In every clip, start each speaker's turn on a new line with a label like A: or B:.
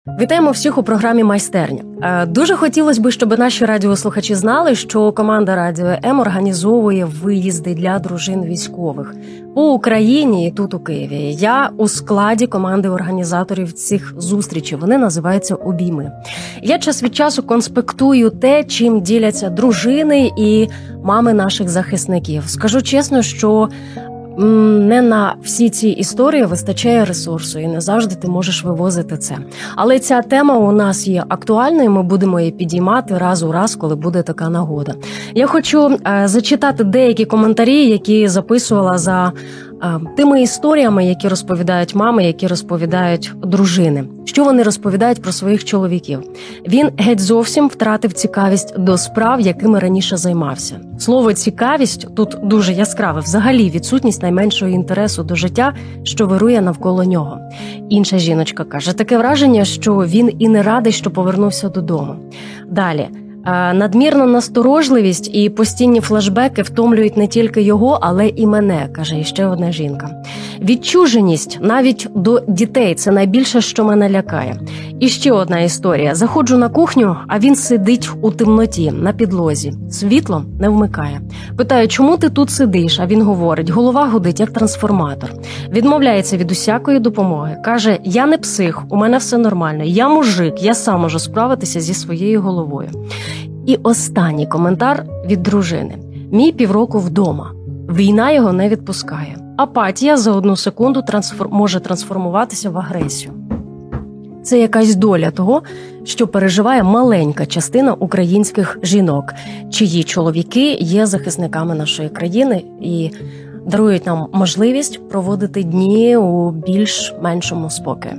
A: Вітаємо всіх у програмі «Майстерня». Дуже хотілося б, щоб наші радіослухачі знали, що команда Радіо М організовує виїзди для дружин військових по Україні і тут у Києві. Я у складі команди організаторів цих зустрічей. Вони називаються «Обійми». Я час від часу конспектую те, чим діляться дружини і мами наших захисників. Скажу чесно, що не на всі ці історії вистачає ресурсу, і не завжди ти можеш вивозити це. Але ця тема у нас є актуальною, ми будемо її підіймати раз у раз, коли буде така нагода. Я хочу зачитати деякі коментарі, які записувала за тими історіями, які розповідають мами, які розповідають дружини. Що вони розповідають про своїх чоловіків? Він геть зовсім втратив цікавість до справ, якими раніше займався. Слово «цікавість» тут дуже яскраве. Взагалі відсутність найменшого інтересу до життя, що вирує навколо нього. Інша жіночка каже, таке враження, що він і не радий, що повернувся додому. Далі. Надмірна насторожливість і постійні флешбеки втомлюють не тільки його, але і мене, каже іще одна жінка. Відчуженість навіть до дітей – це найбільше, що мене лякає. І ще одна історія. Заходжу на кухню, а він сидить у темноті, на підлозі. Світло не вмикає. Питаю, чому ти тут сидиш? А він говорить, голова гудить, як трансформатор. Відмовляється від усякої допомоги. Каже, я не псих, у мене все нормально. Я мужик, я сам можу справитися зі своєю головою. І останній коментар від дружини. Мій півроку вдома. Війна його не відпускає. Апатія за одну секунду може трансформуватися в агресію. Це якась доля того, що переживає маленька частина українських жінок, чиї чоловіки є захисниками нашої країни і дарують нам можливість проводити дні у більш-меншому спокої.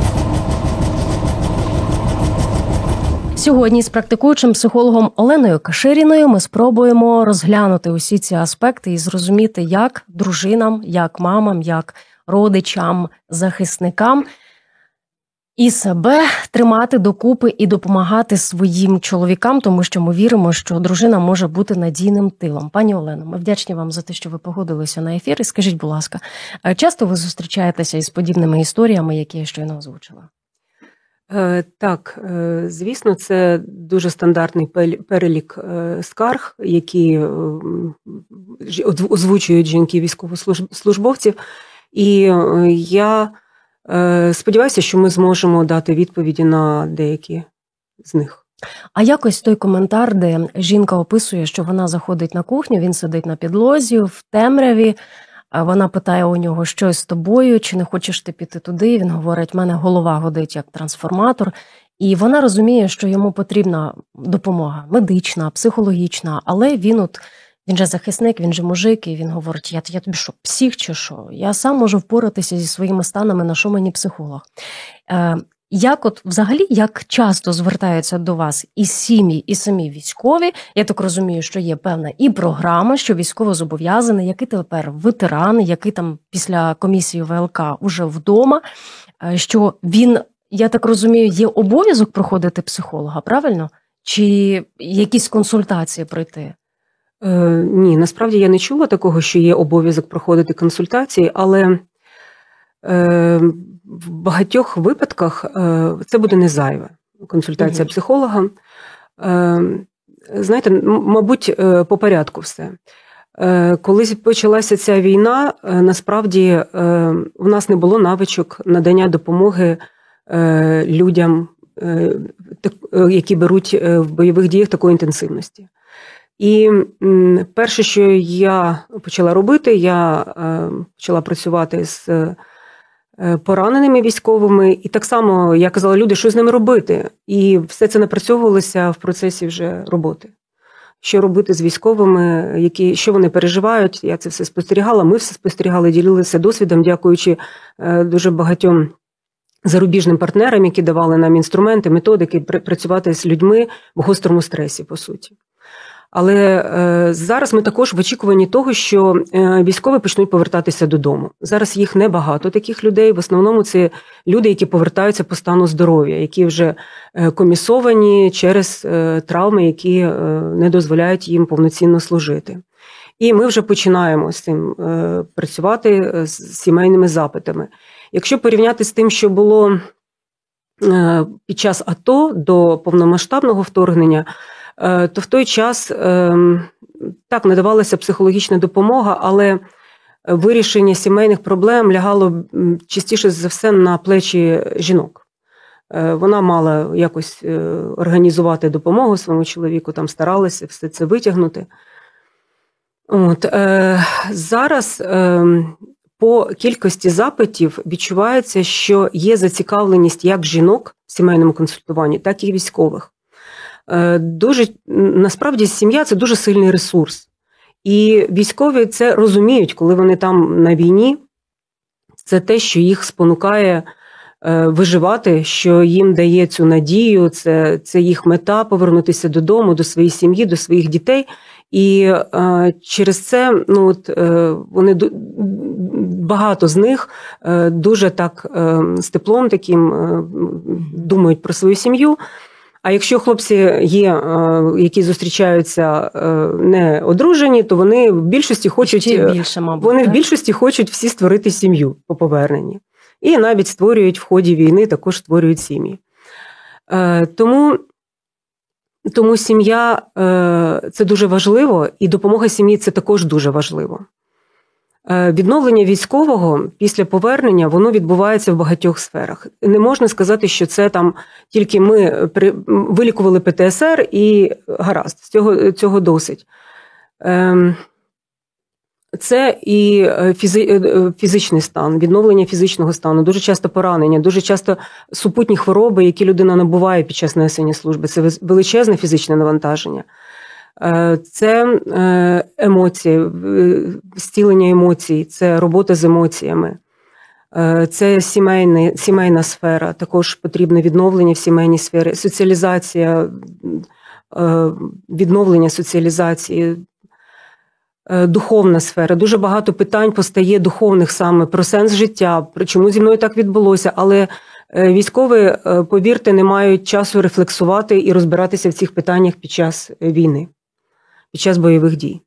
A: Сьогодні з практикуючим психологом Оленою Каширіною ми спробуємо розглянути усі ці аспекти і зрозуміти, як дружинам, як мамам, як родичам, захисникам і себе тримати докупи і допомагати своїм чоловікам, тому що ми віримо, що дружина може бути надійним тилом. Пані Олено, ми вдячні вам за те, що ви погодилися на ефір. І скажіть, будь ласка, часто ви зустрічаєтеся із подібними історіями, які я щойно озвучила?
B: Так, звісно, це дуже стандартний перелік скарг, які озвучують жінки військовослужбовців. І я сподіваюся, що ми зможемо дати відповіді на деякі з них.
A: А якось той коментар, де жінка описує, що вона заходить на кухню, він сидить на підлозі, в темряві, вона питає у нього, що з тобою, чи не хочеш ти піти туди? Він говорить, в мене голова гудить як трансформатор. І вона розуміє, що йому потрібна допомога медична, психологічна, але він же захисник, він же мужик, і він говорить, я тобі що, псих чи що? Я сам можу впоратися зі своїми станами, на що мені психолог? Як часто звертаються до вас і сім'ї, і самі військові? Я так розумію, що є певна і програма, що військовозобов'язаний, який тепер ветеран, який там після комісії ВЛК уже вдома, що він, я так розумію, є обов'язок проходити психолога, правильно? Чи якісь консультації пройти?
B: Ні, насправді я не чула такого, що є обов'язок проходити консультації, але в багатьох випадках це буде не зайве, консультація психолога. Знаєте, мабуть, по порядку все. Коли почалася ця війна, насправді в нас не було навичок надання допомоги людям, які беруть в бойових діях такої інтенсивності. І перше, що я почала робити, я почала працювати з пораненими військовими, і так само я казала, люди, що з ними робити? І все це напрацьовувалося в процесі вже роботи. Що робити з військовими, що вони переживають, я це все спостерігала, ми все спостерігали, ділилися досвідом, дякуючи дуже багатьом зарубіжним партнерам, які давали нам інструменти, методики працювати з людьми в гострому стресі, по суті. Але зараз ми також в очікуванні того, що військові почнуть повертатися додому. Зараз їх небагато, таких людей. В основному це люди, які повертаються по стану здоров'я, які вже комісовані через травми, які не дозволяють їм повноцінно служити. І ми вже починаємо з цим працювати з сімейними запитами. Якщо порівняти з тим, що було під час АТО до повномасштабного вторгнення, то в той час так надавалася психологічна допомога, але вирішення сімейних проблем лягало частіше за все на плечі жінок. Вона мала якось організувати допомогу своєму чоловіку, там старалася все це витягнути. Зараз по кількості запитів відчувається, що є зацікавленість як жінок в сімейному консультуванні, так і військових. Насправді сім'я – це дуже сильний ресурс. І військові це розуміють, коли вони там на війні. Це те, що їх спонукає виживати, що їм дає цю надію, це їх мета – повернутися додому, до своєї сім'ї, до своїх дітей. І через це вони, багато з них дуже так з теплом таким думають про свою сім'ю. А якщо хлопці є, які зустрічаються не одружені, то вони в більшості хочуть, в більшості хочуть всі створити сім'ю по поверненні. І навіть створюють в ході війни, також створюють сім'ї. Тому сім'я – це дуже важливо, і допомога сім'ї – це також дуже важливо. Відновлення військового після повернення, воно відбувається в багатьох сферах. Не можна сказати, що це там тільки ми вилікували ПТСР і гаразд, цього досить. Це і фізичний стан, відновлення фізичного стану, дуже часто поранення, дуже часто супутні хвороби, які людина набуває під час несення служби. Це величезне фізичне навантаження. Це емоції, зцілення емоцій, це робота з емоціями. Це сімейна сфера, також потрібне відновлення в сімейній сфері, соціалізація, відновлення соціалізації, духовна сфера. Дуже багато питань постає духовних саме про сенс життя, про чому зі мною так відбулося, але військові, повірте, не мають часу рефлексувати і розбиратися в цих питаннях під час війни, під час бойових дій.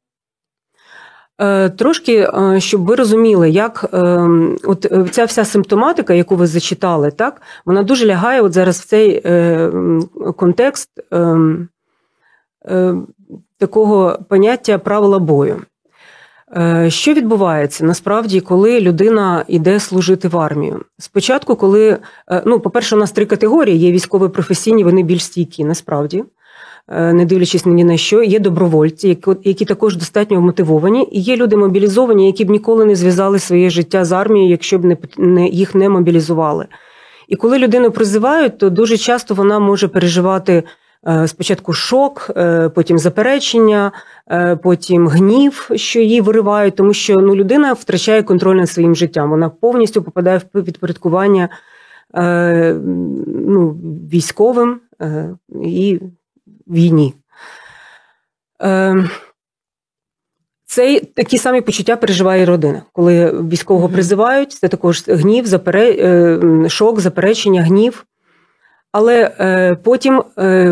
B: Трошки, щоб ви розуміли, як от ця вся симптоматика, яку ви зачитали, так, вона дуже лягає от зараз в цей контекст такого поняття правила бою. Що відбувається насправді, коли людина йде служити в армію? Спочатку, коли, по-перше, у нас 3 категорії, є військово-професійні, вони більш стійкі, насправді, не дивлячись ні на що. Є добровольці, які також достатньо мотивовані, і є люди мобілізовані, які б ніколи не зв'язали своє життя з армією, якщо б їх не мобілізували. І коли людину призивають, то дуже часто вона може переживати спочатку шок, потім заперечення, потім гнів, що її виривають, тому що людина втрачає контроль над своїм життям. Вона повністю попадає в підпорядкування військовим і війні. Такі самі почуття переживає родина. Коли військового призивають, це також гнів, шок, заперечення, гнів. Але потім,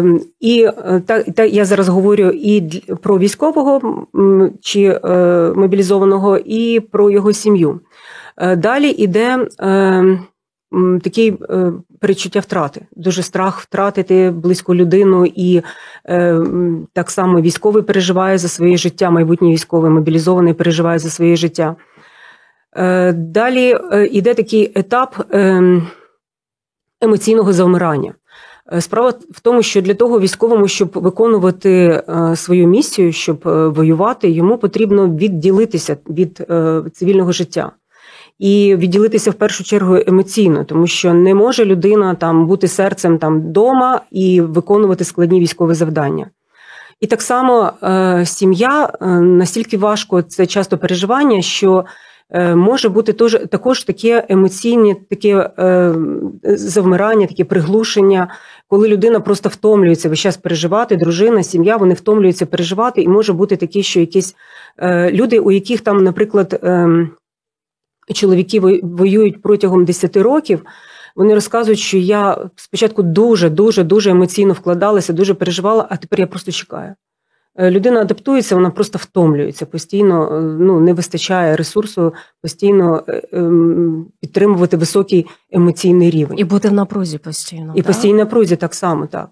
B: я зараз говорю і про військового чи мобілізованого, і про його сім'ю. Далі йде таке перечуття втрати. Дуже страх втратити близьку людину, і так само військовий переживає за своє життя, майбутній військовий, мобілізований переживає за своє життя. Далі йде такий етап емоційного завмирання. Справа в тому, що для того військовому, щоб виконувати свою місію, щоб воювати, йому потрібно відділитися від цивільного життя. І відділитися в першу чергу емоційно, тому що не може людина бути серцем вдома і виконувати складні військові завдання. І так само сім'я, настільки важко це часто переживання, що може бути також таке емоційне, таке завмирання, таке приглушення, коли людина просто втомлюється весь час переживати, дружина, сім'я, вони втомлюються переживати, і може бути таке, що якісь люди, у яких наприклад, чоловіки воюють протягом 10 років, вони розказують, що я спочатку дуже емоційно вкладалася, дуже переживала, а тепер я просто чекаю. людина адаптується, вона просто втомлюється, постійно не вистачає ресурсу, постійно підтримувати високий емоційний рівень.
A: І бути в напрузі постійно.
B: І постійно в напрузі так само, так.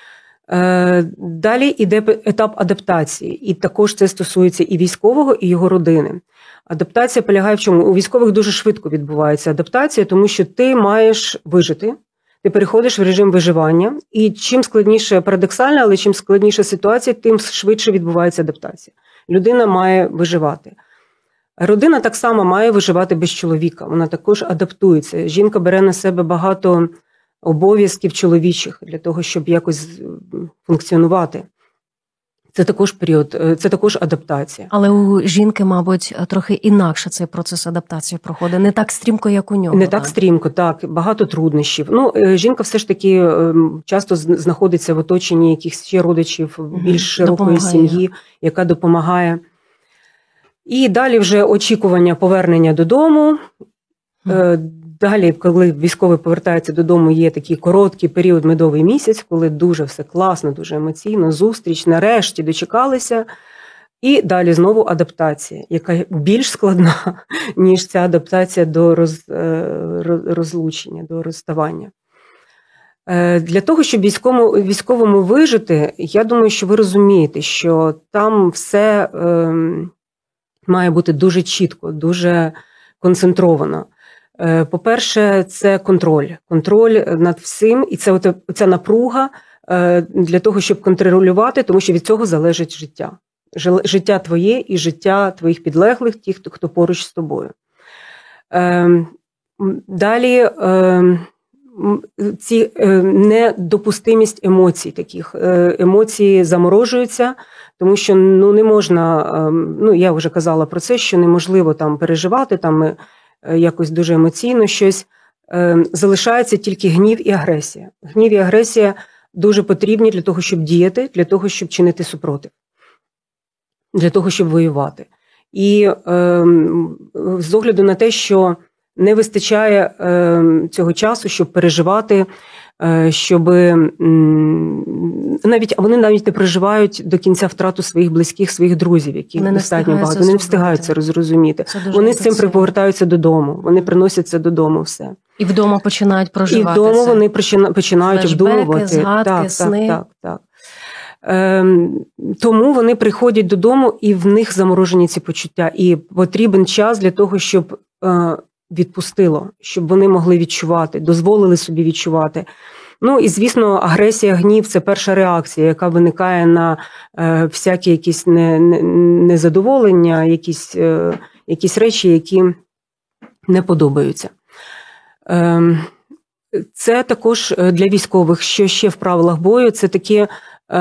B: Далі йде етап адаптації, і також це стосується і військового, і його родини. Адаптація полягає в чому? У військових дуже швидко відбувається адаптація, тому що ти маєш вижити, ти переходиш в режим виживання, і чим складніше, парадоксально, але чим складніша ситуація, тим швидше відбувається адаптація. Людина має виживати. Родина так само має виживати без чоловіка, вона також адаптується. Жінка бере на себе багато обов'язків чоловічих для того, щоб якось функціонувати. Це також період, це також адаптація.
A: Але у жінки, мабуть, трохи інакше цей процес адаптації проходить. Не так стрімко, як у нього.
B: Не так стрімко, так. Багато труднощів. Жінка все ж таки часто знаходиться в оточенні якихось ще родичів, більш широкої сім'ї, яка допомагає. І далі вже очікування повернення додому. Далі, коли військовий повертається додому, є такий короткий період, медовий місяць, коли дуже все класно, дуже емоційно, зустріч, нарешті дочекалися. І далі знову адаптація, яка більш складна, ніж ця адаптація до розлучення, до розставання. Для того, щоб військовому вижити, я думаю, що ви розумієте, що там все має бути дуже чітко, дуже концентровано. По-перше, це контроль над всім, і це оця напруга для того, щоб контролювати, тому що від цього залежить життя. Життя твоє і життя твоїх підлеглих, тих, хто поруч з тобою. Далі ці недопустимість емоцій таких. Емоції заморожуються, тому що не можна, я вже казала про це, що неможливо там переживати, там якось дуже емоційно щось. Залишається тільки гнів і агресія. Гнів і агресія дуже потрібні для того, щоб діяти, для того, щоб чинити супротив, для того, щоб воювати. І з огляду на те, що не вистачає цього часу, щоб переживати, щоб вони навіть не переживають до кінця втрату своїх близьких, своїх друзів, яких достатньо багато. Вони не встигають це розуміти. Вони з цим повертаються додому, вони приносять це додому все.
A: І вдома починають проживати.
B: І вдома вони починають обдумувати.
A: Згадки, сни.
B: Так. Тому вони приходять додому, і в них заморожені ці почуття. І потрібен час для того, щоб відпустило, щоб вони могли відчувати, дозволили собі відчувати. І, звісно, агресія, гнів – це перша реакція, яка виникає на всякі якісь незадоволення, якісь речі, які не подобаються. Це також для військових, що ще в правилах бою, це таке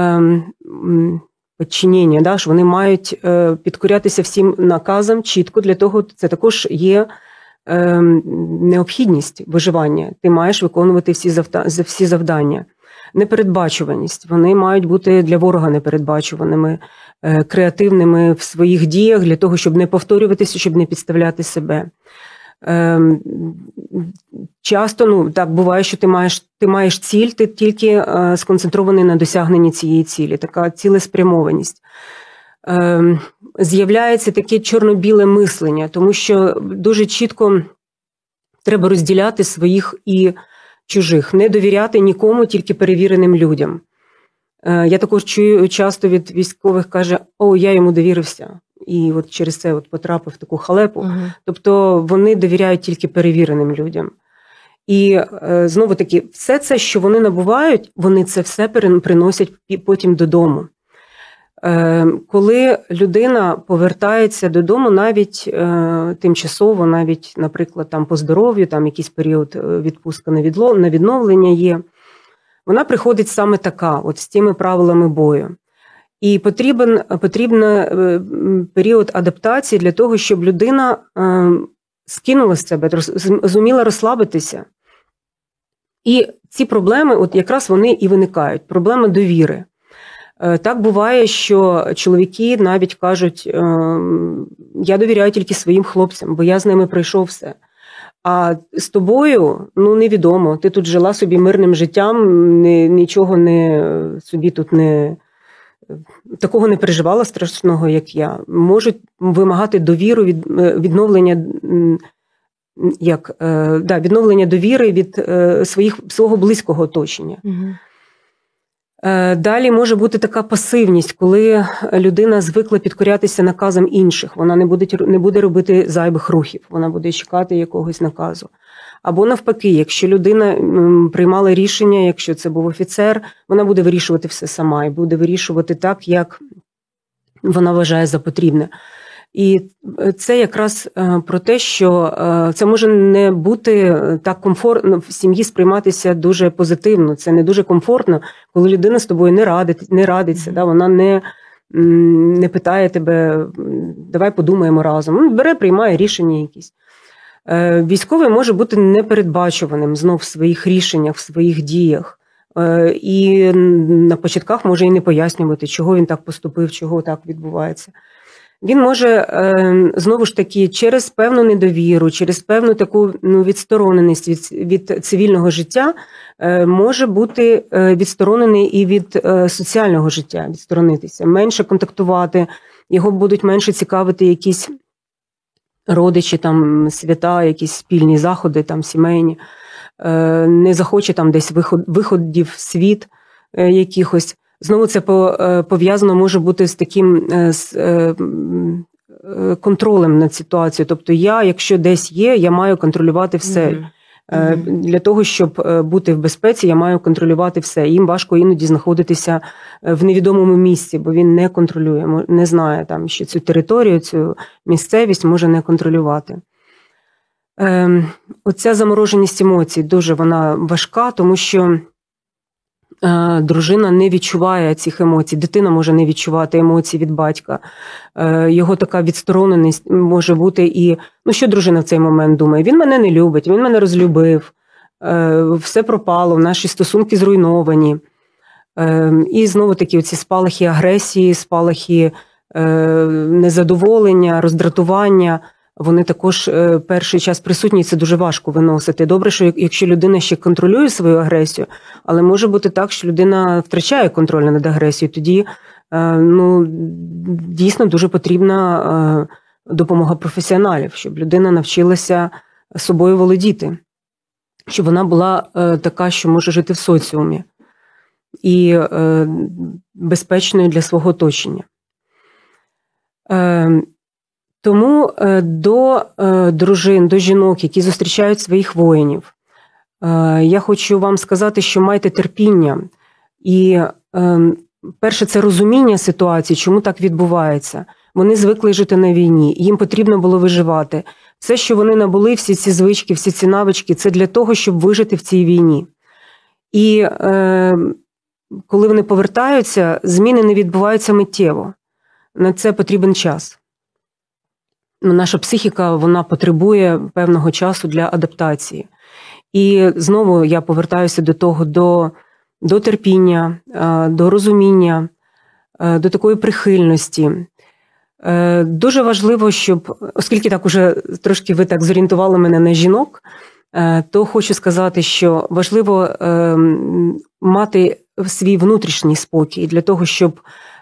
B: підчинення, що вони мають підкорятися всім наказам чітко, для того це також є необхідність виживання. Ти маєш виконувати всі завдання. Непередбачуваність. Вони мають бути для ворога непередбачуваними, креативними в своїх діях, для того, щоб не повторюватися, щоб не підставляти себе. Часто, так буває, що ти маєш ціль, ти тільки сконцентрований на досягненні цієї цілі, така цілеспрямованість. З'являється таке чорно-біле мислення, тому що дуже чітко треба розділяти своїх і чужих, не довіряти нікому, тільки перевіреним людям. Я також чую часто від військових, каже, я йому довірився, і от через це потрапив в таку халепу. Тобто вони довіряють тільки перевіреним людям. І знову-таки, все це, що вони набувають, вони це все приносять потім додому. Коли людина повертається додому, навіть тимчасово, навіть, наприклад, там по здоров'ю, там якийсь період відпустка на відновлення є, вона приходить саме така, от з тими правилами бою. І потрібен період адаптації для того, щоб людина скинула з себе, зуміла розслабитися. І ці проблеми, якраз вони і виникають. Проблема довіри. Так буває, що чоловіки навіть кажуть, я довіряю тільки своїм хлопцям, бо я з ними пройшов все. А з тобою, невідомо, ти тут жила собі мирним життям, нічого собі тут такого не переживала страшного, як я, можуть вимагати довіру відновлення відновлення довіри від свого близького оточення. Угу. Далі може бути така пасивність, коли людина звикла підкорятися наказам інших. Вона не буде робити зайвих рухів, вона буде чекати якогось наказу. Або навпаки, якщо людина приймала рішення, якщо це був офіцер, вона буде вирішувати все сама і буде вирішувати так, як вона вважає за потрібне. І це якраз про те, що це може не бути так комфортно, в сім'ї сприйматися дуже позитивно. Це не дуже комфортно, коли людина з тобою не радиться, да, вона не питає тебе, давай подумаємо разом. Бере, приймає рішення якісь. Військовий може бути непередбачуваним знов в своїх рішеннях, в своїх діях. І на початках може і не пояснювати, чого він так поступив, чого так відбувається. Він може, знову ж таки, через певну недовіру, через певну таку відстороненість від цивільного життя, може бути відсторонений і від соціального життя, відсторонитися, менше контактувати, його будуть менше цікавити якісь родичі, там, свята, якісь спільні заходи, там, сімейні, не захоче там десь виходів в світ якихось. Знову це пов'язано може бути з таким контролем над ситуацією. Тобто якщо десь є, я маю контролювати все. Для того, щоб бути в безпеці, я маю контролювати все. Їм важко іноді знаходитися в невідомому місці, бо він не контролює, не знає, там, що цю територію, цю місцевість може не контролювати. Оця замороженість емоцій дуже вона важка, тому що дружина не відчуває цих емоцій, дитина може не відчувати емоцій від батька. Його така відстороненість може бути і, що дружина в цей момент думає? Він мене не любить, він мене розлюбив, все пропало, наші стосунки зруйновані. І знову таки оці спалахи агресії, спалахи незадоволення, роздратування, вони також перший час присутні, і це дуже важко виносити. Добре, що якщо людина ще контролює свою агресію, але може бути так, що людина втрачає контроль над агресією, тоді дійсно дуже потрібна допомога професіоналів, щоб людина навчилася собою володіти, щоб вона була така, що може жити в соціумі і безпечною для свого оточення. Тому до дружин, до жінок, які зустрічають своїх воїнів, я хочу вам сказати, що майте терпіння. І перше, це розуміння ситуації, чому так відбувається. Вони звикли жити на війні, їм потрібно було виживати. Все, що вони набули, всі ці звички, всі ці навички, це для того, щоб вижити в цій війні. І коли вони повертаються, зміни не відбуваються миттєво. На це потрібен час. Наша психіка, вона потребує певного часу для адаптації. І знову я повертаюся до того, до терпіння, до розуміння, до такої прихильності. Дуже важливо, щоб, оскільки так уже трошки ви так зорієнтували мене на жінок, то хочу сказати, що важливо мати свій внутрішній спокій для того, щоб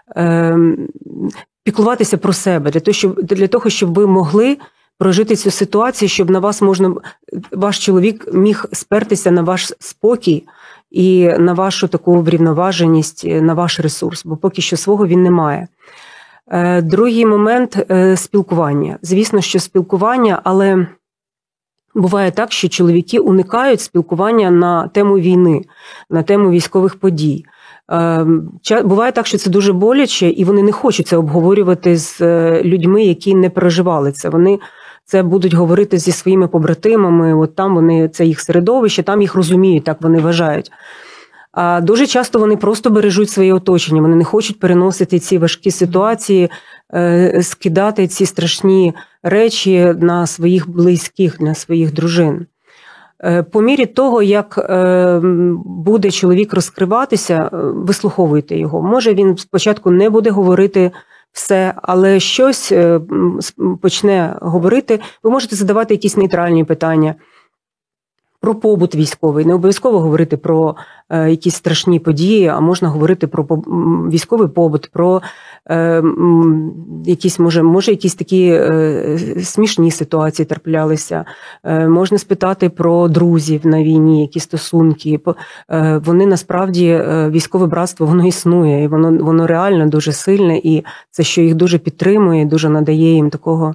B: піклуватися про себе, для того, щоб ви могли прожити цю ситуацію, щоб на вас ваш чоловік міг спертися на ваш спокій і на вашу таку врівноваженість, на ваш ресурс, бо поки що свого він не має. Другий момент – спілкування. Звісно, що спілкування, але буває так, що чоловіки уникають спілкування на тему війни, на тему військових подій. Буває так, що це дуже боляче, і вони не хочуть це обговорювати з людьми, які не переживали це. Вони це будуть говорити зі своїми побратимами, от там це їх середовище, там їх розуміють, так вони вважають. А дуже часто вони просто бережуть своє оточення, вони не хочуть переносити ці важкі ситуації, скидати ці страшні речі на своїх близьких, на своїх дружин. По мірі того, як буде чоловік розкриватися, вислуховуйте його. Може, він спочатку не буде говорити все, але щось почне говорити. Ви можете задавати якісь нейтральні питання. про побут військовий. Не обов'язково говорити про якісь страшні події, а можна говорити про військовий побут, про якісь, може якісь такі смішні ситуації траплялися. Можна спитати про друзів на війні, які стосунки. Вони насправді, військове братство, воно існує, і воно реально дуже сильне, і це, що їх дуже підтримує, дуже надає їм такого,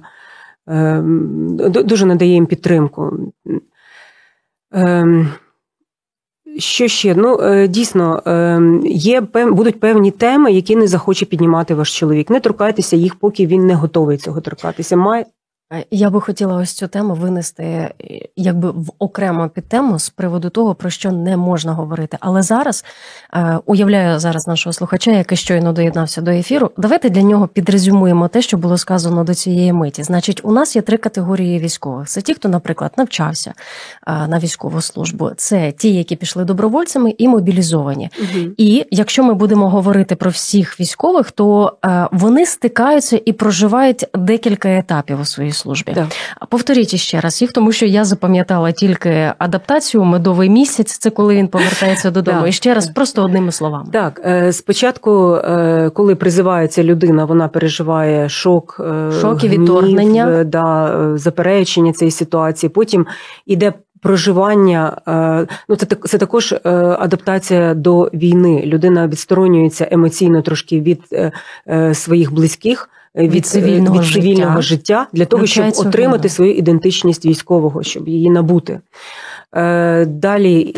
B: дуже надає їм підтримку. Що ще? Дійсно, будуть певні теми, які не захоче піднімати ваш чоловік. Не торкайтеся їх, поки він не готовий цього торкатися.
A: Я би хотіла ось цю тему винести якби в окрему підтему з приводу того, про що не можна говорити. Але зараз, уявляю зараз нашого слухача, який щойно доєднався до ефіру, давайте для нього підрезюмуємо те, що було сказано до цієї миті. Значить, у нас є 3 категорії військових. Це ті, хто, наприклад, навчався на військову службу. Це ті, які пішли добровольцями і мобілізовані. Угу. І якщо ми будемо говорити про всіх військових, то вони стикаються і проживають декілька етапів у своїй службі. Да. Повторіть ще раз їх, тому що я запам'ятала тільки адаптацію, медовий місяць, це коли він повертається додому. Да. І ще раз, просто одними словами. Так,
B: спочатку, коли призивається людина, вона переживає шок
A: і відторгнення,
B: заперечення цієї ситуації. Потім іде проживання, це також адаптація до війни. Людина відсторонюється емоційно трошки від своїх близьких, від цивільного життя для того, щоб отримати свою ідентичність військового, щоб її набути. Далі,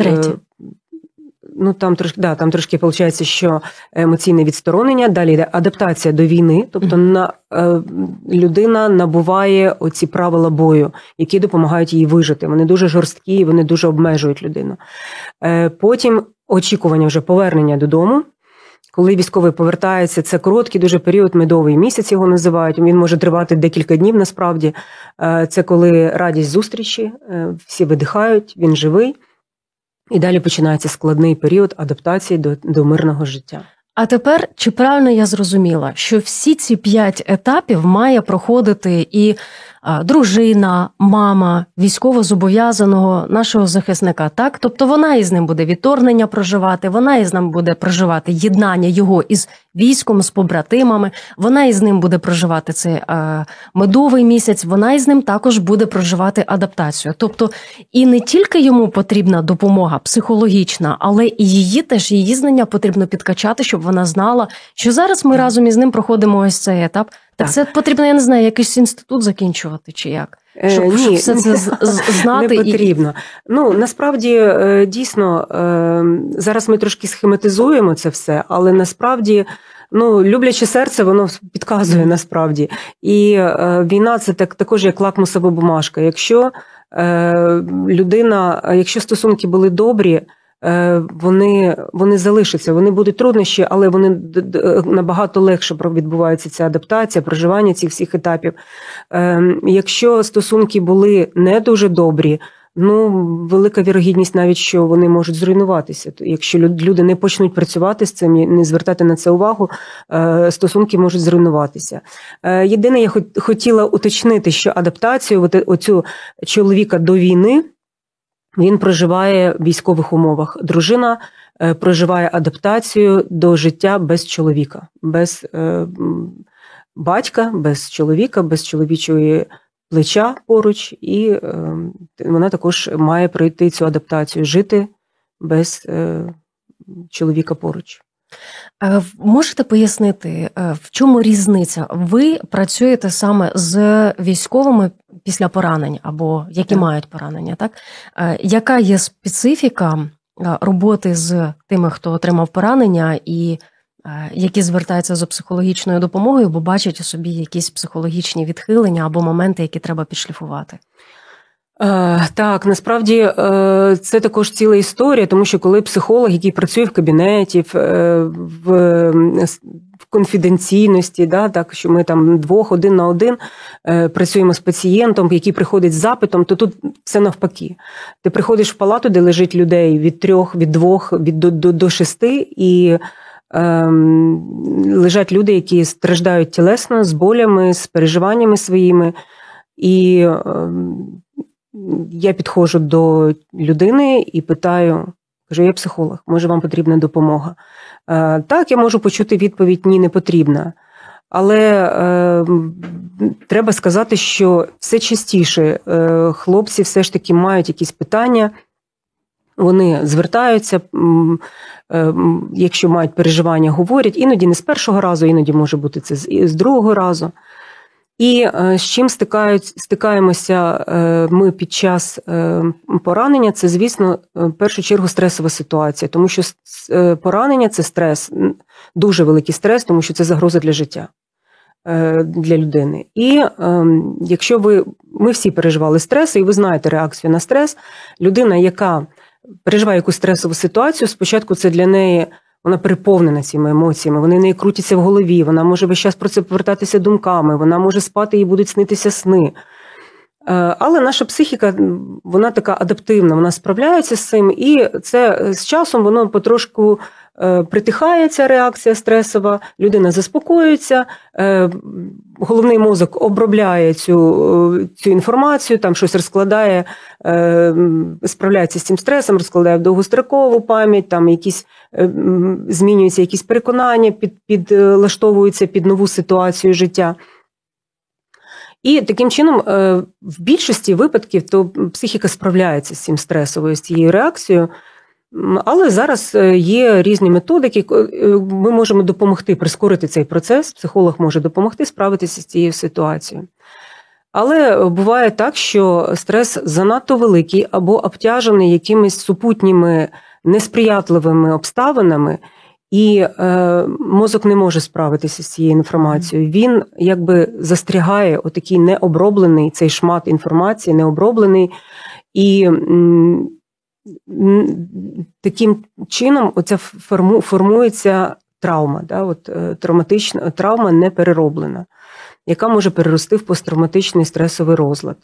B: там трошки виходить, що емоційне відсторонення, далі йде адаптація до війни, тобто людина набуває оці правила бою, які допомагають їй вижити. Вони дуже жорсткі, вони дуже обмежують людину. Потім очікування вже повернення додому. Коли військовий повертається, це короткий дуже період, медовий місяць його називають, він може тривати декілька днів насправді. Це коли радість зустрічі, всі видихають, він живий. І далі починається складний період адаптації до мирного життя.
A: А тепер, чи правильно я зрозуміла, що всі ці 5 етапів має проходити і дружина, мама, військовозобов'язаного нашого захисника, так? Тобто вона із ним буде відторгнення проживати, вона із ним буде проживати єднання його із військом, з побратимами, вона із ним буде проживати цей медовий місяць, вона із ним також буде проживати адаптацію. Тобто і не тільки йому потрібна допомога психологічна, але і її знання потрібно підкачати, щоб вона знала, що зараз ми разом із ним проходимо ось цей етап. Так це потрібно, я не знаю, якийсь інститут закінчувати чи як? Щоб все це знати?
B: Не потрібно. Насправді, дійсно, зараз ми трошки схематизуємо це все, але насправді, любляче серце, воно підказує насправді. І війна – це також як лакмусова бумажка. Якщо якщо стосунки були добрі, вони залишаться, вони будуть труднощі, але вони набагато легше відбувається ця адаптація, проживання цих всіх етапів. Якщо стосунки були не дуже добрі, велика вірогідність навіть, що вони можуть зруйнуватися. Якщо люди не почнуть працювати з цим і не звертати на це увагу, стосунки можуть зруйнуватися. Єдине, я хотіла уточнити, що адаптацію оцю чоловіка до війни, він проживає в військових умовах. Дружина проживає адаптацію до життя без чоловіка, без батька, без чоловіка, без чоловічої плеча поруч, і вона також має пройти цю адаптацію, жити без чоловіка поруч.
A: Можете пояснити, в чому різниця? Ви працюєте саме з військовими після поранень, або які мають поранення, так? Яка є специфіка роботи з тими, хто отримав поранення і які звертаються за психологічною допомогою, бо бачать у собі якісь психологічні відхилення або моменти, які треба підшліфувати?
B: Так, насправді це також ціла історія, тому що коли психолог, який працює в кабінеті, в конфіденційності, так, що ми там один на один працюємо з пацієнтом, який приходить з запитом, то тут все навпаки. Ти приходиш в палату, де лежить людей від 3, від 2, до 6, і лежать люди, які страждають тілесно, з болями, з переживаннями своїми, і я підходжу до людини і питаю, кажу, я психолог, може вам потрібна допомога? Так, я можу почути відповідь, ні, не потрібна. Але треба сказати, що все частіше хлопці все ж таки мають якісь питання, вони звертаються, якщо мають переживання, говорять, іноді не з першого разу, іноді може бути це з другого разу. І з чим стикаємося ми під час поранення, це, звісно, в першу чергу стресова ситуація, тому що поранення – це стрес, дуже великий стрес, тому що це загроза для життя, для людини. І якщо ми всі переживали стрес, і ви знаєте реакцію на стрес, людина, яка переживає якусь стресову ситуацію, спочатку це для неї, вона переповнена цими емоціями, вони в неї крутяться в голові, вона може весь час про це повертатися думками, вона може спати, їй будуть снитися сни. Але наша психіка, вона така адаптивна, вона справляється з цим, і це з часом воно потрошку притихає, ця реакція стресова, людина заспокоюється, головний мозок обробляє цю інформацію, там щось розкладає, справляється з цим стресом, розкладає в довгострокову пам'ять, там змінюються якісь переконання, підлаштовуються під нову ситуацію життя. І таким чином, в більшості випадків, то психіка справляється з цим стресовою, з цією реакцією. Але зараз є різні методики, ми можемо допомогти прискорити цей процес, психолог може допомогти справитися з цією ситуацією. Але буває так, що стрес занадто великий або обтяжений якимись супутніми несприятливими обставинами, і мозок не може справитися з цією інформацією. Він якби застрягає отакий необроблений, цей шмат інформації, необроблений, і таким чином оця формується травма, травматична травма не перероблена, яка може перерости в посттравматичний стресовий розлад.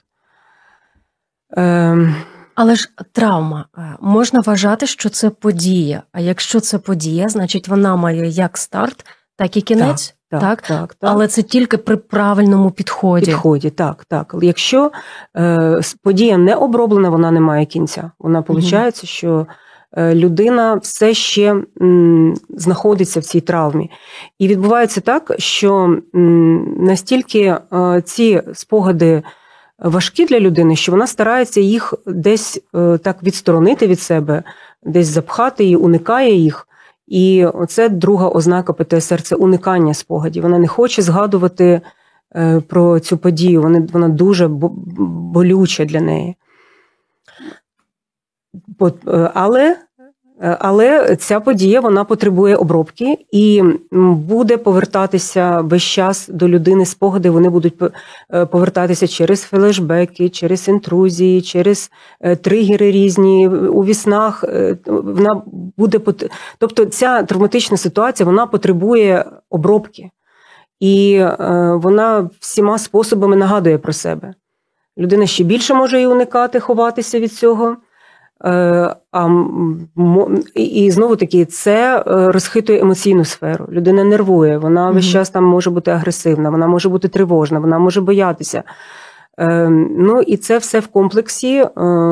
A: Але ж травма, можна вважати, що це подія, а якщо це подія, значить вона має як старт, так і кінець? Так. Але це тільки при правильному підході.
B: Так. Якщо подія не оброблена, вона не має кінця. Вона виходить, що людина все ще знаходиться в цій травмі. І відбувається так, що настільки ці спогади важкі для людини, що вона старається їх десь так відсторонити від себе, десь запхати і уникає їх. І оце друга ознака ПТСР – це уникання спогадів. Вона не хоче згадувати про цю подію, вона дуже болюча для неї. Але ця подія, вона потребує обробки і буде повертатися весь час до людини спогади, вони будуть повертатися через флешбеки, через інтрузії, через тригери різні, у віснах. Вона буде, тобто ця травматична ситуація, вона потребує обробки. І вона всіма способами нагадує про себе. Людина ще більше може і уникати, ховатися від цього. І знову-таки це розхитує емоційну сферу. Людина нервує, вона весь час там може бути агресивна, вона може бути тривожна, вона може боятися. І це все в комплексі.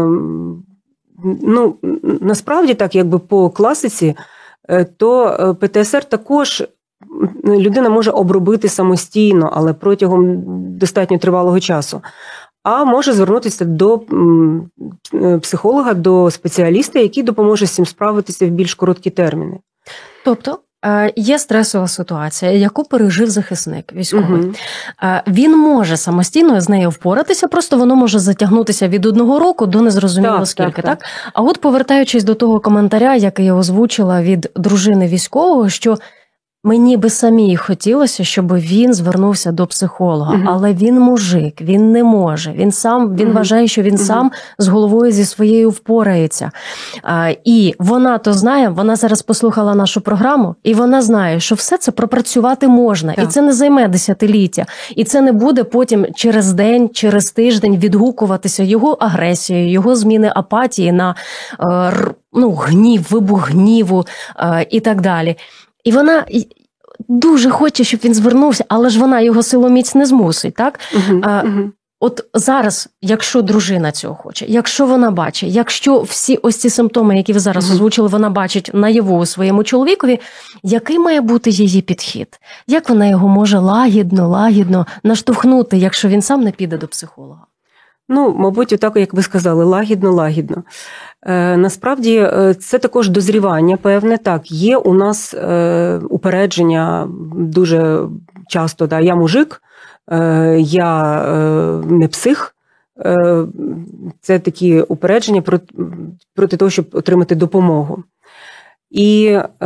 B: Насправді так, якби по класиці, то ПТСР також людина може обробити самостійно, але протягом достатньо тривалого часу. А може звернутися до психолога, до спеціаліста, який допоможе з цим справитися в більш короткі терміни.
A: Тобто є стресова ситуація, яку пережив захисник військовий. Він може самостійно з нею впоратися, просто воно може затягнутися від 1 року до незрозуміло скільки, так? А от повертаючись до того коментаря, який я озвучила від дружини військового, що мені би самі хотілося, щоб він звернувся до психолога, але він мужик, він не може, він вважає, що він сам з головою зі своєю впорається. І вона то знає, вона зараз послухала нашу програму, і вона знає, що все це пропрацювати можна, і це не займе десятиліття, і це не буде потім через день, через тиждень відгукуватися його агресією, його зміни апатії на гнів, вибух гніву і так далі. І вона дуже хоче, щоб він звернувся, але ж вона його силоміць не змусить, так? От зараз, якщо дружина цього хоче, якщо вона бачить, якщо всі ось ці симптоми, які ви зараз озвучили, вона бачить наяву у своєму чоловікові, який має бути її підхід? Як вона його може лагідно наштовхнути, якщо він сам не піде до психолога?
B: Ну, мабуть, отак, як ви сказали, лагідно. Насправді, це також дозрівання певне. Так, є у нас упередження дуже часто, да, я мужик, я не псих. Це такі упередження проти того, щоб отримати допомогу. І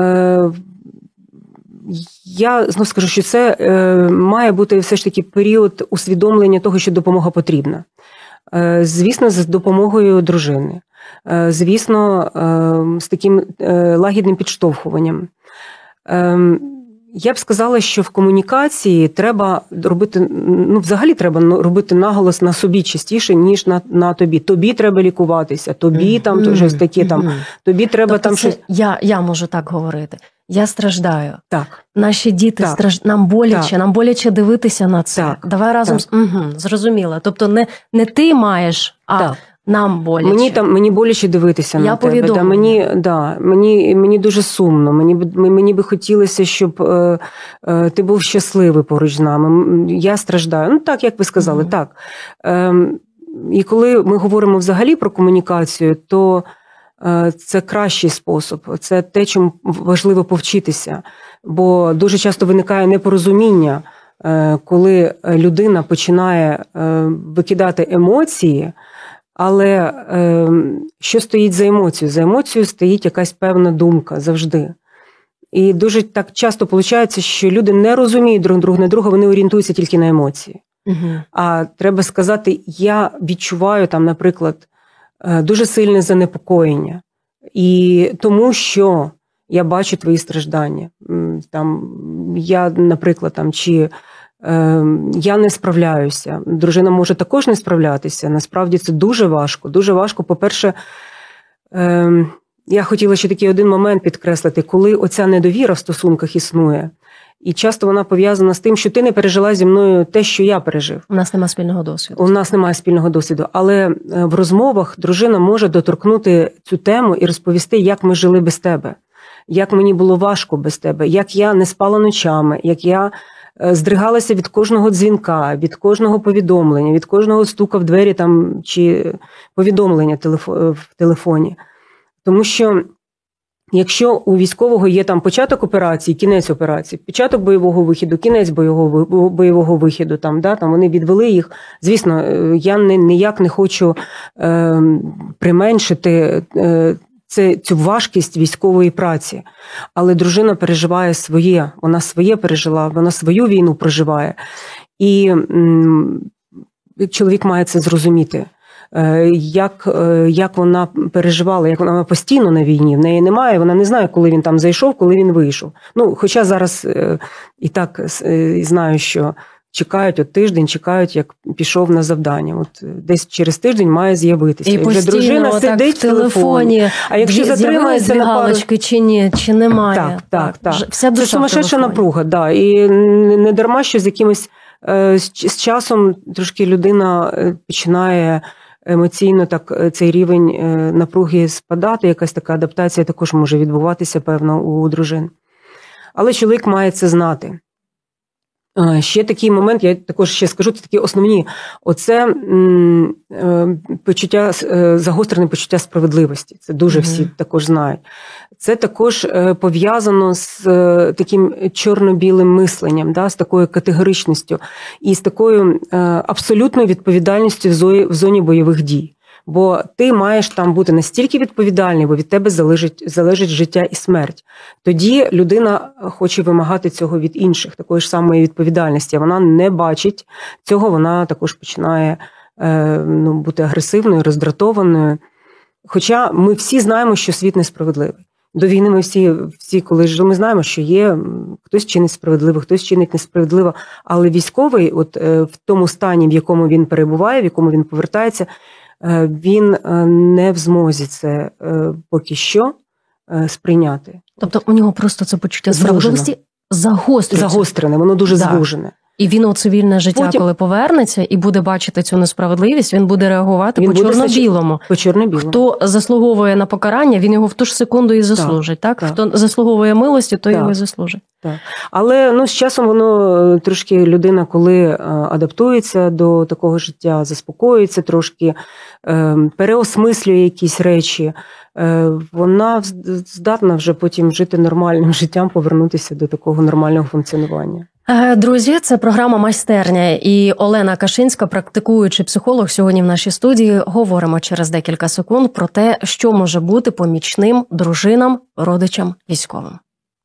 B: я знов скажу, що це має бути все ж таки період усвідомлення того, що допомога потрібна. Звісно, з допомогою дружини. Звісно, з таким лагідним підштовхуванням. Я б сказала, що в комунікації треба робити, ну, взагалі треба робити наголос на собі частіше, ніж на тобі. Тобі треба лікуватися, тобі там щось таке, там, тобі треба
A: тобто
B: там щось.
A: Я можу так говорити. Я страждаю.
B: Так.
A: Наші діти страждають. Нам боляче дивитися на це.
B: Так.
A: Давай разом зрозуміло. Тобто не ти маєш, а нам боляче.
B: Мені боляче дивитися на тебе. Мені дуже сумно. Мені би хотілося, щоб ти був щасливий поруч з нами. Я страждаю. Ну, так, як ви сказали, так. І коли ми говоримо взагалі про комунікацію, то це кращий спосіб. Це те, чим важливо повчитися. Бо дуже часто виникає непорозуміння, коли людина починає викидати емоції, але що стоїть за емоцією? За емоцією стоїть якась певна думка завжди. І дуже так часто виходить, що люди не розуміють друг друга, вони орієнтуються тільки на емоції. А треба сказати, я відчуваю там, наприклад, дуже сильне занепокоєння. І тому, що я бачу твої страждання. Там, я, наприклад, там, чи я не справляюся. Дружина може також не справлятися. Насправді це дуже важко. Дуже важко. По-перше, я хотіла ще такий один момент підкреслити, коли оця недовіра в стосунках існує. І часто вона пов'язана з тим, що ти не пережила зі мною те, що я пережив.
A: У нас немає спільного досвіду.
B: У нас немає спільного досвіду. Але в розмовах дружина може доторкнути цю тему і розповісти, як ми жили без тебе. Як мені було важко без тебе. Як я не спала ночами. Як я здригалася від кожного дзвінка, від кожного повідомлення, від кожного стука в двері там, чи повідомлення в телефоні. Тому що якщо у військового є там початок операції, кінець операції, початок бойового вихіду, кінець бойового вихіду, там вони відвели їх. Звісно, я ніяк не хочу применшити цю важкість військової праці. Але дружина переживає своє, вона своє пережила, вона свою війну проживає. І чоловік має це зрозуміти. Як вона переживала, як вона постійно на війні, в неї немає, вона не знає, коли він там зайшов, коли він вийшов. Ну, хоча зараз і так знаю, що чекають тиждень, чекають, як пішов на завдання. От десь через тиждень має з'явитися.
A: І
B: вже дружина сидить в телефоні. А якщо затримається на пару...
A: чи ні, чи немає.
B: Так.
A: Вся душа
B: це сумасшедша напруга, да. І не дарма, що з якимось з часом трошки людина починає емоційно так цей рівень напруги спадати, якась така адаптація також може відбуватися, певно, у дружин. Але чоловік має це знати. Ще такий момент, я також ще скажу, це такі основні. Оце почуття, загострене почуття справедливості. Це дуже всі також знають. Це також пов'язано з таким чорно-білим мисленням, да, з такою категоричністю і з такою абсолютною відповідальністю в зоні бойових дій. Бо ти маєш там бути настільки відповідальний, бо від тебе залежить життя і смерть. Тоді людина хоче вимагати цього від інших, такої ж самої відповідальності. Вона не бачить цього, вона також починає бути агресивною, роздратованою. Хоча ми всі знаємо, що світ несправедливий. До війни ми всі коли жили, ми знаємо, що є хтось чинить справедливо, хтось чинить несправедливо. Але військовий, от в тому стані, в якому він перебуває, в якому він повертається, він не в змозі це поки що сприйняти.
A: Тобто у нього просто це почуття справедливості загострене,
B: воно дуже звужене.
A: І він у цивільне життя, коли повернеться і буде бачити цю несправедливість, він буде реагувати по чорно-білому.
B: По чорно-білому.
A: Хто заслуговує на покарання, він його в ту ж секунду і заслужить. Так? Хто заслуговує милості, то його і заслужить.
B: Так. Але з часом воно трошки людина, коли адаптується до такого життя, заспокоюється трошки, переосмислює якісь речі, вона здатна вже потім жити нормальним життям, повернутися до такого нормального функціонування.
A: Друзі, це програма «Майстерня» і Олена Кашинська, практикуючий психолог, сьогодні в нашій студії. Говоримо через декілька секунд про те, що може бути помічним дружинам, родичам, військовим.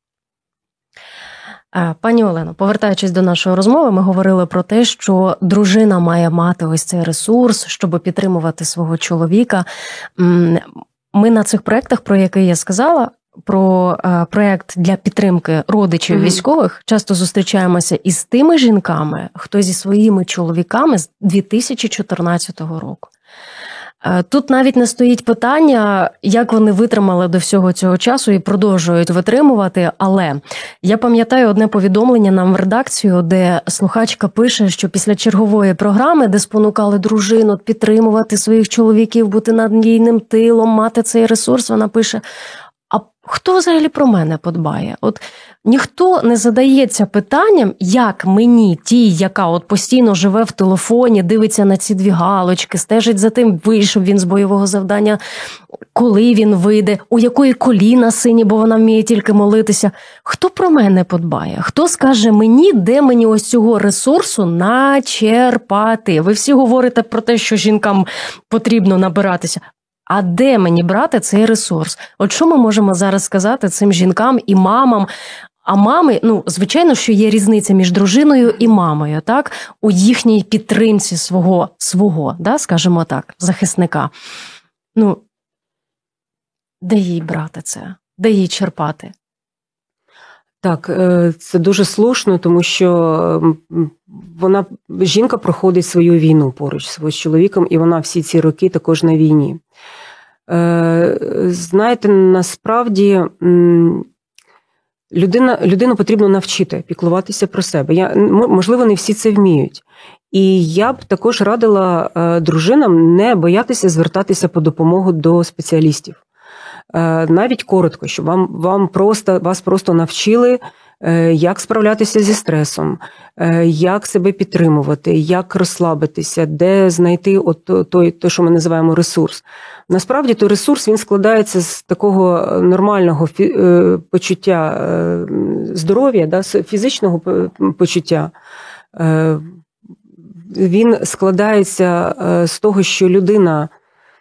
A: Пані Олено, повертаючись до нашої розмови, ми говорили про те, що дружина має мати ось цей ресурс, щоб підтримувати свого чоловіка. Ми на цих проєктах, про який я сказала, про проєкт для підтримки родичів військових, часто зустрічаємося із тими жінками, хто зі своїми чоловіками з 2014 року. Тут навіть не стоїть питання, як вони витримали до всього цього часу і продовжують витримувати, але я пам'ятаю одне повідомлення нам в редакцію, де слухачка пише, що після чергової програми, де спонукали дружину підтримувати своїх чоловіків, бути надійним тилом, мати цей ресурс, вона пише: а хто взагалі про мене подбає? От ніхто не задається питанням, як мені, тій, яка от постійно живе в телефоні, дивиться на ці дві галочки, стежить за тим, вийшов він з бойового завдання, коли він вийде, у якої коліна сині, бо вона вміє тільки молитися. Хто про мене подбає? Хто скаже мені, де мені ось цього ресурсу начерпати? Ви всі говорите про те, що жінкам потрібно набиратися. А де мені брати цей ресурс? От що ми можемо зараз сказати цим жінкам і мамам? А мами, звичайно, що є різниця між дружиною і мамою, так? У їхній підтримці свого, да, скажімо так, захисника. Де їй брати це? Де їй черпати?
B: Так, це дуже слушно, тому що жінка проходить свою війну поруч з чоловіком, і вона всі ці роки також на війні. Знаєте, насправді людину потрібно навчити піклуватися про себе. Можливо, не всі це вміють. І я б також радила дружинам не боятися звертатися по допомогу до спеціалістів. Навіть коротко, щоб вас просто навчили, як справлятися зі стресом, як себе підтримувати, як розслабитися, де знайти той, що ми називаємо ресурс. Насправді, той ресурс, він складається з такого нормального почуття здоров'я, фізичного почуття. Він складається з того, що людина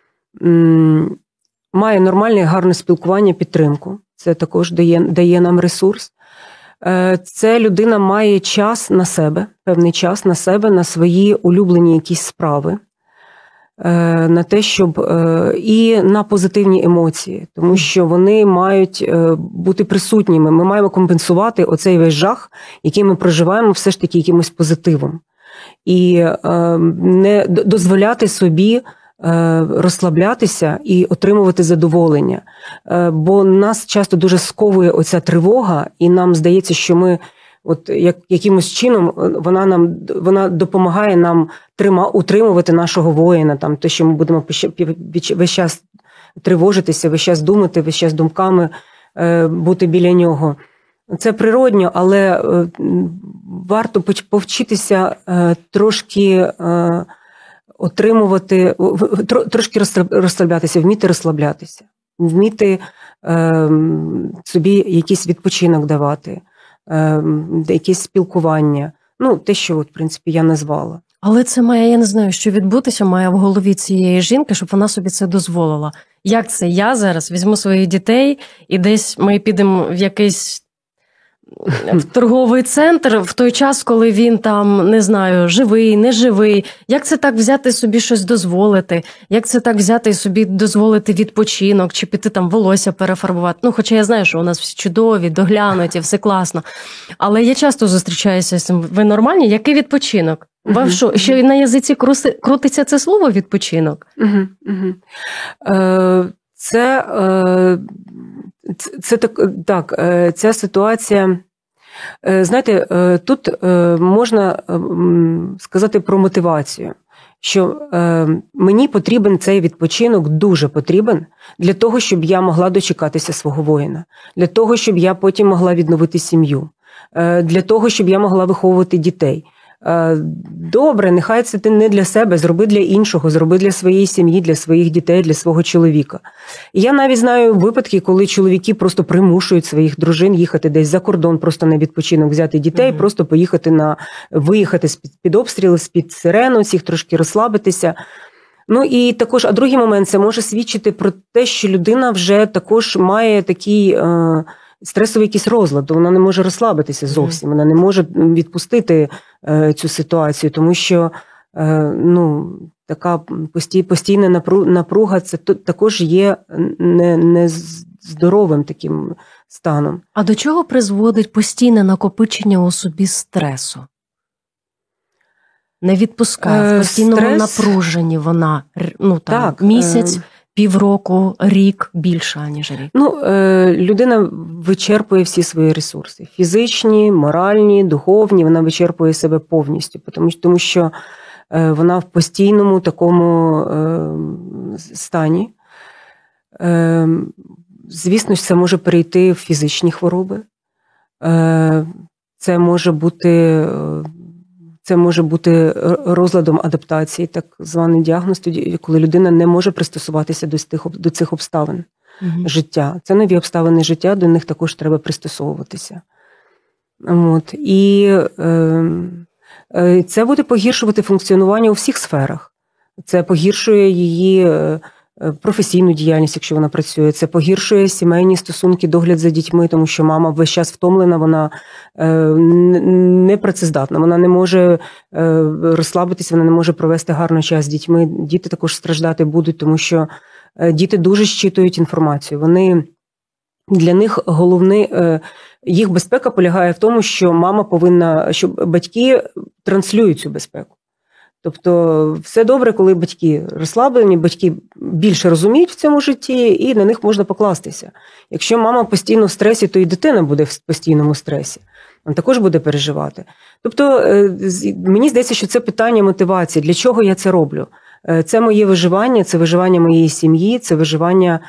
B: має нормальне, гарне спілкування, підтримку. Це також дає нам ресурс. Це людина має час на себе, певний час на себе, на свої улюблені якісь справи, на те, щоб і на позитивні емоції, тому що вони мають бути присутніми. Ми маємо компенсувати оцей весь жах, який ми проживаємо, все ж таки якимось позитивом. І не дозволяти собі розслаблятися і отримувати задоволення. Бо нас часто дуже сковує оця тривога, і нам здається, що ми якимось чином вона допомагає нам утримувати нашого воїна, те, що ми будемо весь час тривожитися, весь час думати, весь час думками бути біля нього. Це природньо, але варто повчитися трошки отримувати, трошки розслаблятися, вміти розслаблятися, вміти собі якийсь відпочинок давати, якесь спілкування. Те, що, в принципі, я назвала.
A: Але це має, я не знаю, що відбутися має в голові цієї жінки, щоб вона собі це дозволила. Як це? Я зараз візьму своїх дітей і десь ми підемо в якийсь в торговий центр в той час, коли він там, не знаю, живий, не живий. Як це так взяти собі щось дозволити? Як це так взяти собі дозволити відпочинок? Чи піти там волосся перефарбувати? Хоча я знаю, що у нас всі чудові, доглянуті, все класно. Але я часто зустрічаюся з цим. Ви нормальні? Який відпочинок? Вам що, ще на язиці крутиться це слово «відпочинок»?
B: Ця ситуація, Знаєте, тут можна сказати про мотивацію, що мені потрібен цей відпочинок, дуже потрібен, для того, щоб я могла дочекатися свого воїна, для того, щоб я потім могла відновити сім'ю, для того, щоб я могла виховувати дітей. Добре, нехай це ти не для себе, зроби для іншого, зроби для своєї сім'ї, для своїх дітей, для свого чоловіка. І я навіть знаю випадки, коли чоловіки просто примушують своїх дружин їхати десь за кордон, просто на відпочинок, взяти дітей, просто виїхати з-під обстрілу, з-під сирену, всіх трошки розслабитися. Ну і також, а другий момент, це може свідчити про те, що людина вже також має такий стресовий якийсь розлад, вона не може розслабитися зовсім, вона не може відпустити цю ситуацію, тому що така постійна напруга, це також є нездоровим таким станом.
A: А до чого призводить постійне накопичення у собі стресу? Не відпускає, в постійному напруженні вона, так, місяць, півроку, рік, більше, аніж рік.
B: Людина вичерпує всі свої ресурси. Фізичні, моральні, духовні, вона вичерпує себе повністю, тому що вона в постійному такому стані. Звісно, це може перейти в фізичні хвороби. Це може бути розладом адаптації, так званий діагноз, коли людина не може пристосуватися до цих обставин життя. Це нові обставини життя, до них також треба пристосовуватися. І це буде погіршувати функціонування у всіх сферах. Це погіршує її професійну діяльність, якщо вона працює. Це погіршує сімейні стосунки, догляд за дітьми, тому що мама весь час втомлена, вона не працездатна, вона не може розслабитися, вона не може провести гарно час з дітьми. Діти також страждати будуть, тому що діти дуже щитують інформацію. Для них їх безпека полягає в тому, що мама повинна, щоб батьки транслюють цю безпеку. Тобто все добре, коли батьки розслаблені, батьки більше розуміють в цьому житті, і на них можна покластися. Якщо мама постійно в стресі, то і дитина буде в постійному стресі. Вона також буде переживати. Тобто мені здається, що це питання мотивації. Для чого я це роблю? Це моє виживання, це виживання моєї сім'ї, це виживання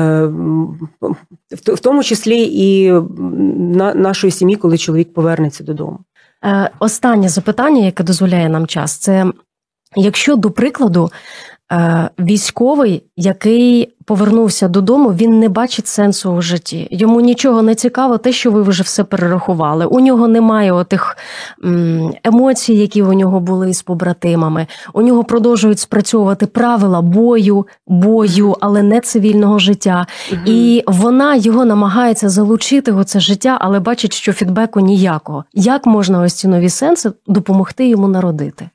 B: в тому числі і нашої сім'ї, коли чоловік повернеться додому.
A: Останнє запитання, яке дозволяє нам час, це якщо, до прикладу, військовий, який повернувся додому, він не бачить сенсу у житті. Йому нічого не цікаво, те, що ви вже все перерахували. У нього немає отих емоцій, які у нього були із побратимами. У нього продовжують спрацьовувати правила бою, але не цивільного життя. І вона його намагається залучити у це життя, але бачить, що фідбеку ніякого. Як можна ось ці нові сенси допомогти йому народити?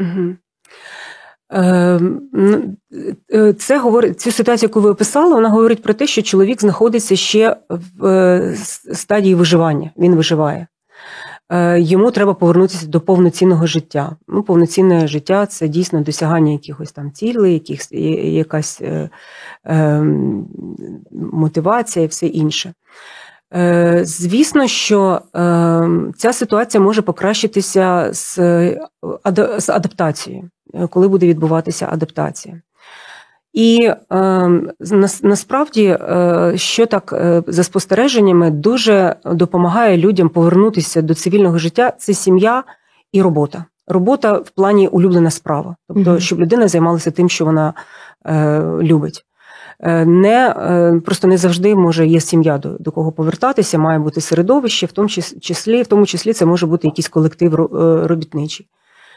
B: Цю ситуацію, яку ви описали, вона говорить про те, що чоловік знаходиться ще в стадії виживання, він виживає. Йому треба повернутися до повноцінного життя. Повноцінне життя – це дійсно досягання якихось там цілей, якась мотивація і все інше. Звісно, що ця ситуація може покращитися з адаптацією, коли буде відбуватися адаптація. І насправді, що так, за спостереженнями, дуже допомагає людям повернутися до цивільного життя – це сім'я і робота. Робота в плані улюблена справа. Тобто, щоб людина займалася тим, що вона любить. Просто не завжди є сім'я, до кого повертатися, має бути середовище, в тому числі це може бути якийсь колектив робітничий.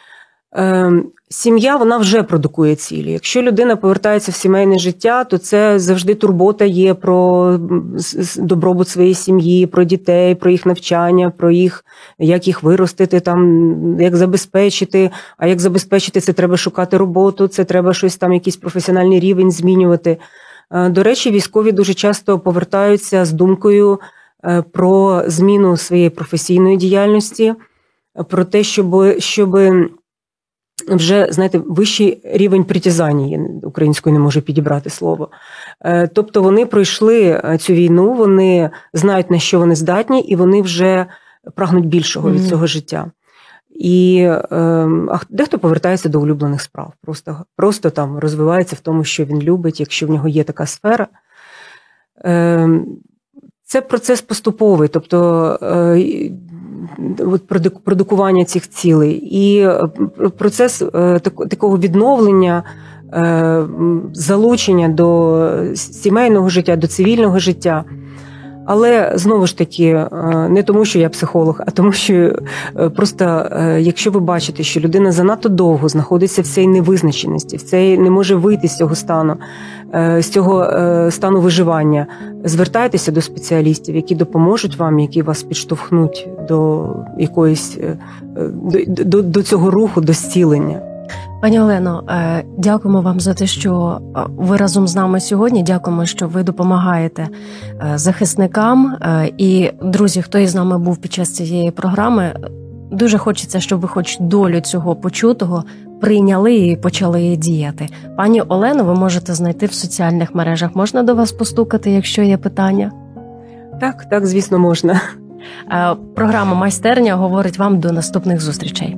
B: Сім'я, вона вже продукує цілі. Якщо людина повертається в сімейне життя, то це завжди турбота є про добробут своєї сім'ї, про дітей, про їх навчання, про як їх виростити, як забезпечити. А як забезпечити, це треба шукати роботу, це треба щось якийсь професіональний рівень змінювати. До речі, військові дуже часто повертаються з думкою про зміну своєї професійної діяльності, про те, щоб вже, знаєте, вищий рівень притязання, я українською не можу підібрати слово. Тобто вони пройшли цю війну, вони знають, на що вони здатні, і вони вже прагнуть більшого від цього життя. І дехто повертається до улюблених справ, просто там розвивається в тому, що він любить, якщо в нього є така сфера. Це процес поступовий, тобто продукування цих цілей. І процес такого відновлення, залучення до сімейного життя, до цивільного життя. Але, знову ж таки, не тому, що я психолог, а тому, що просто, якщо ви бачите, що людина занадто довго знаходиться в цій невизначеності, не може вийти з цього стану виживання, звертайтеся до спеціалістів, які допоможуть вам, які вас підштовхнуть до цього руху, до зцілення.
A: Пані Олено, дякуємо вам за те, що ви разом з нами сьогодні. Дякуємо, що ви допомагаєте захисникам. І, друзі, хто із нами був під час цієї програми, дуже хочеться, щоб ви хоч долю цього почутого прийняли і почали діяти. Пані Олену ви можете знайти в соціальних мережах. Можна до вас постукати, якщо є питання?
B: Так, звісно, можна.
A: Програма «Майстерня» говорить вам до наступних зустрічей.